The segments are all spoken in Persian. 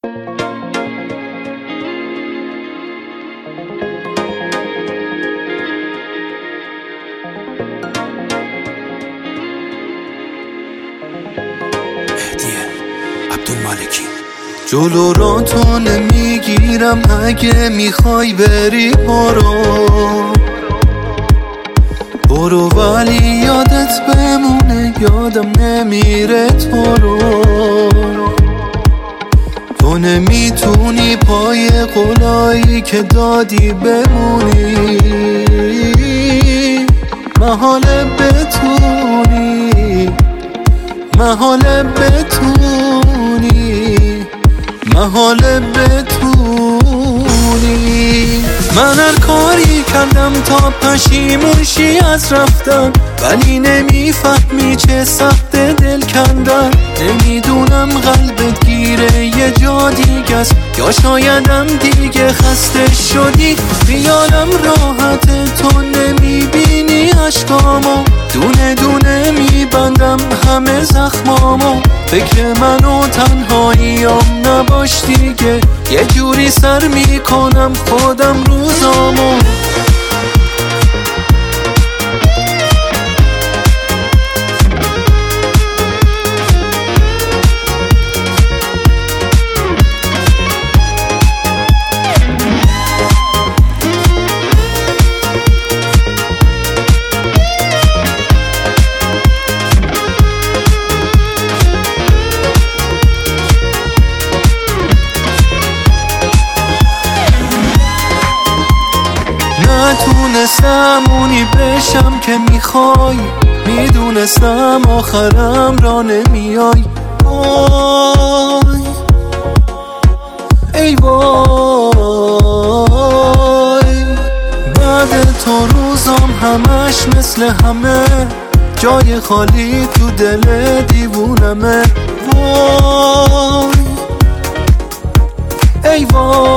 جلو را تو نمیگیرم، اگه میخوای بری برو ولی یادت بمونه، یادم نمیره تو نمیتونی پای قولایی که دادی بمونی، محاله بتونی محاله بتونی. من هر کاری کردم تا پشیمون شی از رفتن، ولی نمیفهمی چه سخت دل کندن. نمیدونم قلبت گیره یه جا دیگه است، یا شایدم دیگه خسته شدی. خیالم راحته تو نمیبینی عشقامو، دونه دونه میبندم همه زخمامو. فکر من و تنهاییام نباش دیگه، یه جوری سر میکنم خودم روزامو. نتونستم اونی بشم که میخوای، میدونستم آخرم را نمیای. ای وای، بعد تو روزام همش مثل همه، جای خالی تو دل دیوونمه. وای ای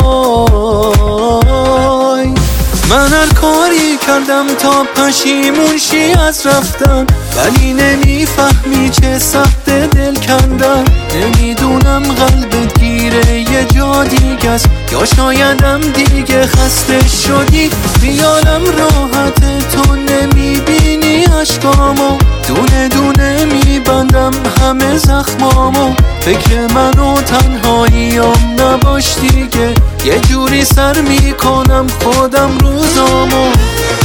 وای، من هر کاری کردم تا پشیمون شی از رفتن، ولی نمیفهمی چه سخت دل کندن. نمیدونم قلبت گیره یه جا دیگه است، یا شایدم دیگه خسته شدی. خیالم راحته تو نمیبینی عشقامو، دونه دونه میبندم همه زخمامو. فکر من و تنهاییام نباش دیگه، یه جوری سر میکنم خودم روزامو.